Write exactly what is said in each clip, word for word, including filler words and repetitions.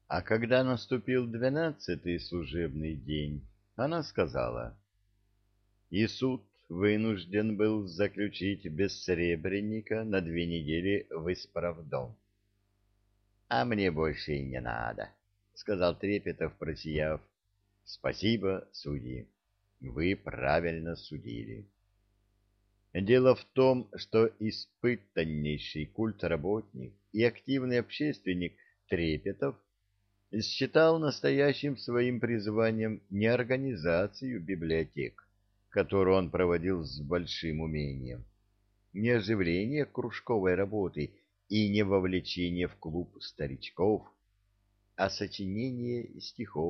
А когда наступил двенадцатый служебный день, она сказала: «И суд вынужден был заключить бессребреника на две недели в исправдом». «А мне больше и не надо», — сказал Трепетов, просияв. «Спасибо, судьи, вы правильно судили». Дело в том, что испытаннейший культработник и активный общественник Трепетов считал настоящим своим призванием не организацию библиотек, которую он проводил с большим умением, не оживление кружковой работы и не вовлечение в клуб старичков, а сочинение стихов.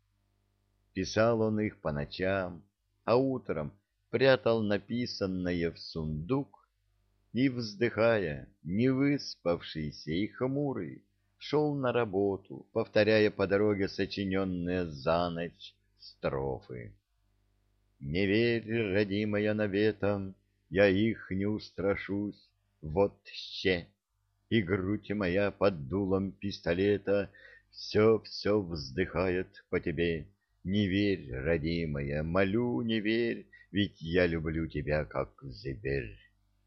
Писал он их по ночам, а утром прятал написанное в сундук и, вздыхая, невыспавшийся и хмурый, шел на работу, повторяя по дороге сочиненные за ночь строфы. «Не верь, родимая, наветам, я их не устрашусь, вот ще, и грудь моя под дулом пистолета все-все вздыхает по тебе. Не верь, родимая, молю, не верь, ведь я люблю тебя, как зверь».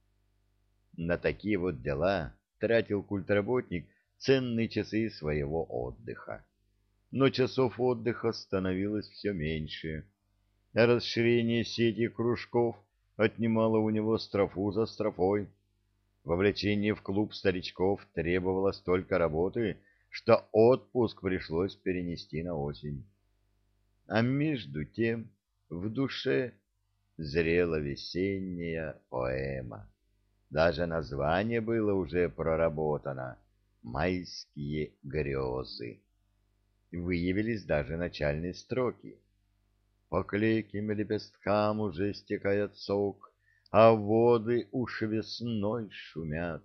На такие вот дела тратил культработник ценные часы своего отдыха. Но часов отдыха становилось все меньше, а расширение сети кружков отнимало у него строфу за строфой. Вовлечение в клуб старичков требовало столько работы, что отпуск пришлось перенести на осень. А между тем в душе зрела весенняя поэма. Даже название было уже проработано — «Майские грезы». Выявились даже начальные строки. «По клейким лепесткам уже стекает сок, а воды уж весной шумят».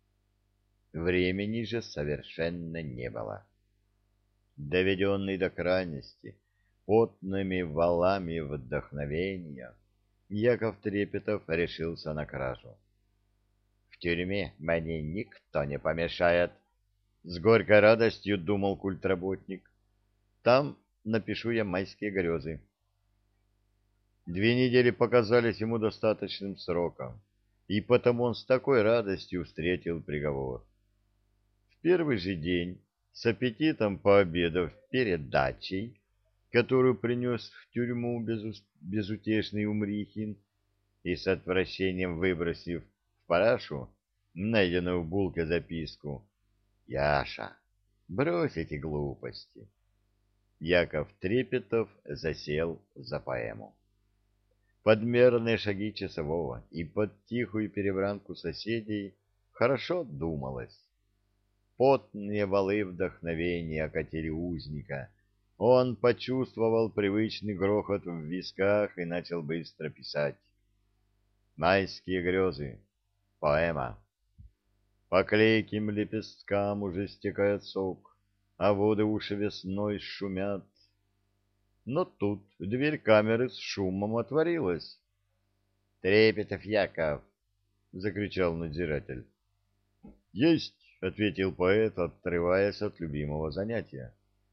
Времени же совершенно не было. Доведенный до крайности, потными валами вдохновения, Яков Трепетов решился на кражу. «В тюрьме мне никто не помешает», — с горькой радостью думал культработник. «Там напишу я майские грезы». Две недели показались ему достаточным сроком, и потому он с такой радостью встретил приговор. В первый же день, с аппетитом пообедав перед дачей, которую принес в тюрьму безус... безутешный Умрихин, и с отвращением выбросив в парашу найденную в булке записку: «Яша, брось эти глупости», Яков Трепетов засел за поэму. Под мерные шаги часового и под тихую перебранку соседей хорошо думалось. Потные валы вдохновения окатили узника. Он почувствовал привычный грохот в висках и начал быстро писать. «Майские грезы. Поэма. По клейким лепесткам уже стекает сок, а воды уж весной шумят». Но тут дверь камеры с шумом отворилась. «Трепетов Яков!» — закричал надзиратель. «Есть!» — ответил поэт, отрываясь от любимого занятия.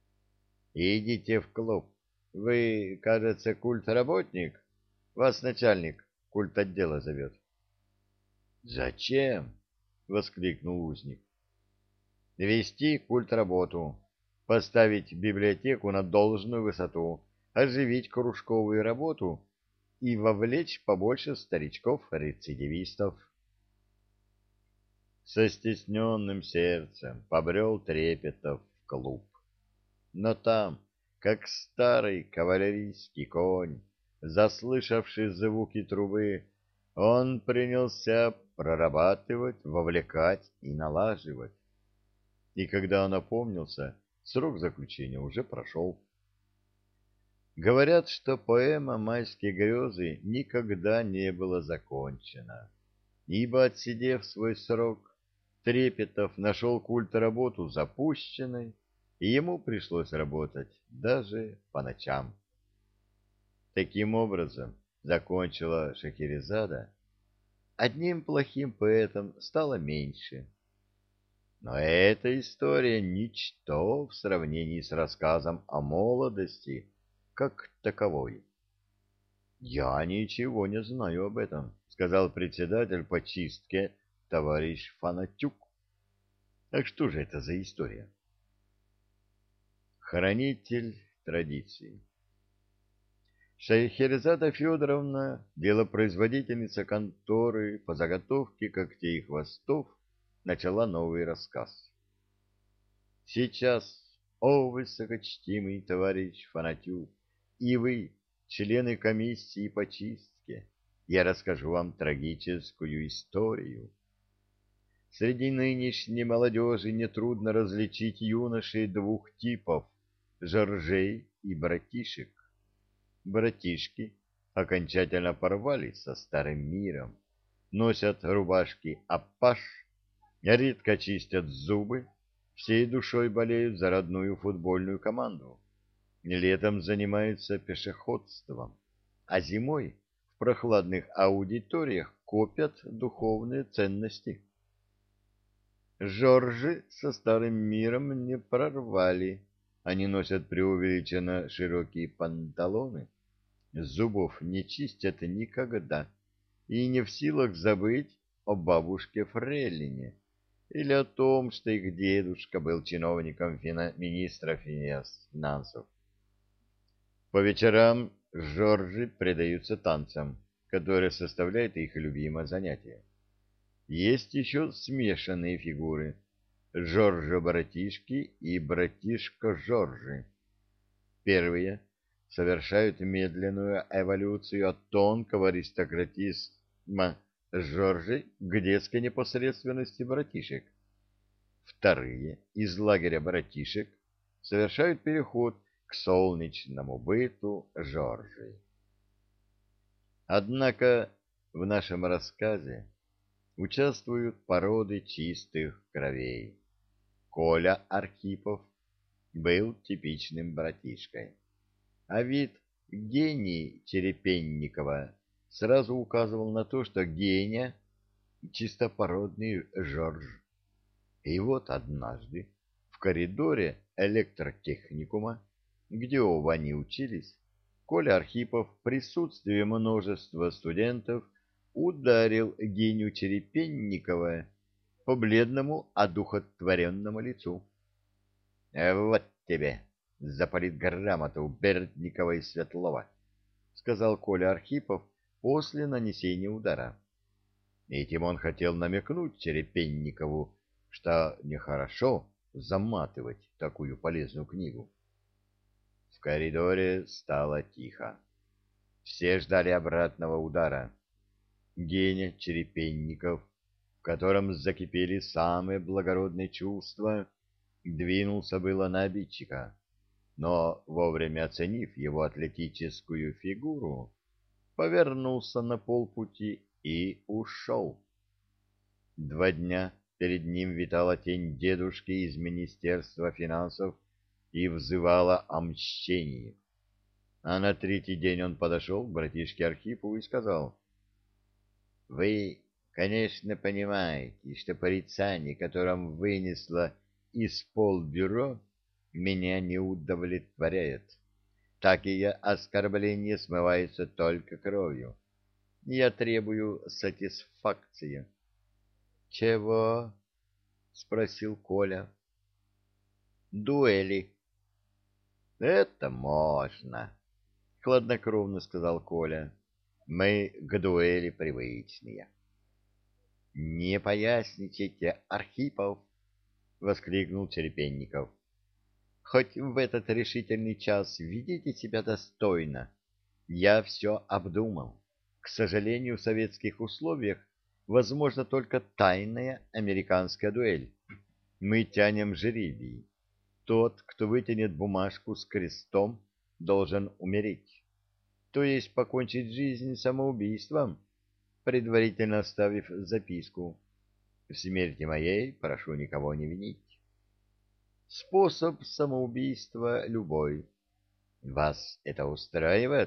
«Идите в клуб. Вы, кажется, культработник. Вас начальник культотдела зовет». «Зачем?» — воскликнул узник. «Вести культработу, поставить библиотеку на должную высоту, оживить кружковую работу и вовлечь побольше старичков-рецидивистов». Со стесненным сердцем побрел Трепетов в клуб. Но там, как старый кавалерийский конь, заслышавший звуки трубы, он принялся прорабатывать, вовлекать и налаживать. И когда он опомнился, срок заключения уже прошел. Говорят, что поэма «Майские грезы» никогда не была закончена, ибо, отсидев свой срок, Трепетов нашел культработу запущенной, и ему пришлось работать даже по ночам. Таким образом, закончила Шахерезада, одним плохим поэтом стало меньше. Но эта история ничто в сравнении с рассказом о молодости как таковой. «Я ничего не знаю об этом», — сказал председатель по чистке товарищ Фанатюк. «Так что же это за история?» Хранитель традиций. Шайхерезада Федоровна, делопроизводительница конторы по заготовке когтей и хвостов, начала новый рассказ. Сейчас, о высокочтимый товарищ Фанатюк, и вы, члены комиссии по чистке, я расскажу вам трагическую историю. Среди нынешней молодежи нетрудно различить юношей двух типов — Жоржей и братишек. Братишки окончательно порвались со старым миром, носят рубашки апаш, редко чистят зубы, всей душой болеют за родную футбольную команду, летом занимаются пешеходством, а зимой в прохладных аудиториях копят духовные ценности. Жоржи со старым миром не прорвали, они носят преувеличенно широкие панталоны, зубов не чистят никогда и не в силах забыть о бабушке Фрейлине или о том, что их дедушка был чиновником фина... министра финансов. По вечерам Жоржи предаются танцам, которые составляют их любимое занятие. Есть еще смешанные фигуры — Жоржа-братишки и братишка-Жоржи. Первые совершают медленную эволюцию от тонкого аристократизма Жоржей к детской непосредственности братишек. Вторые из лагеря братишек совершают переход к солнечному быту Жоржей. Однако в нашем рассказе участвуют породы чистых кровей. Коля Архипов был типичным братишкой, а вид гений Черепенникова сразу указывал на то, что геня — чистопородный Жорж. И вот однажды в коридоре электротехникума, где оба они учились, Коля Архипов в присутствии множества студентов ударил гению Черепенникова по бледному одухотворенному лицу. — Вот тебе за политграмоту Бердникова и Светлова, — сказал Коля Архипов после нанесения удара. Этим он хотел намекнуть Черепенникову, что нехорошо заматывать такую полезную книгу. В коридоре стало тихо. Все ждали обратного удара. Геня Черепенников, в котором закипели самые благородные чувства, двинулся было на обидчика, но, вовремя оценив его атлетическую фигуру, повернулся на полпути и ушел. Два дня перед ним витала тень дедушки из Министерства финансов и взывала о мщении. А на третий день он подошел к братишке Архипову и сказал: «Вы, конечно, понимаете, что порицание, которым вынесло из полбюро, меня не удовлетворяет. Такие оскорбления смываются только кровью. Я требую сатисфакции». «Чего?» — спросил Коля. «Дуэли». «Это можно», — хладнокровно сказал Коля. «Мы к дуэли привычные». «Не поясничайте, Архипов!» — воскликнул Черепенников. «Хоть в этот решительный час ведите себя достойно. Я все обдумал. К сожалению, в советских условиях возможна только тайная американская дуэль. Мы тянем жребий. Тот, кто вытянет бумажку с крестом, должен умереть. То есть покончить жизнь самоубийством, предварительно оставив записку: «В смерти моей прошу никого не винить». Способ самоубийства любой. Вас это устраивает?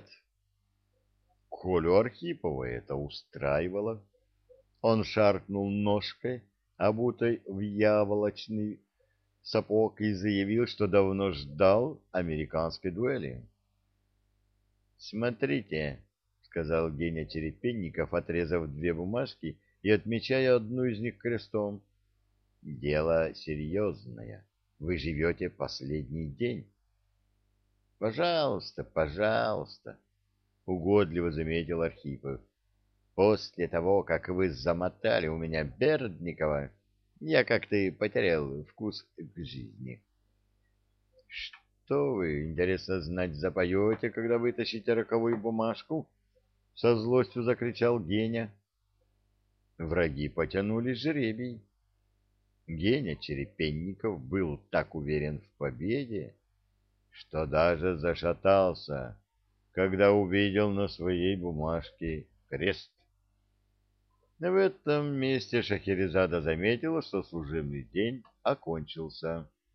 Колю Архипова это устраивало. Он шаркнул ножкой, обутой в яволочный сапог, и заявил, что давно ждал американской дуэли. «Смотрите», — сказал Геня Черепенников, отрезав две бумажки и отмечая одну из них крестом. «Дело серьезное. Вы живете последний день». «Пожалуйста, пожалуйста», — угодливо заметил Архипов. «После того, как вы замотали у меня Бердникова, я как-то потерял вкус к жизни». «Что вы, интересно знать, запоете, когда вытащите роковую бумажку?» — со злостью закричал Геня. Враги потянули жребий. Геня Черепенников был так уверен в победе, что даже зашатался, когда увидел на своей бумажке крест. В этом месте Шахерезада заметила, что служебный день окончился.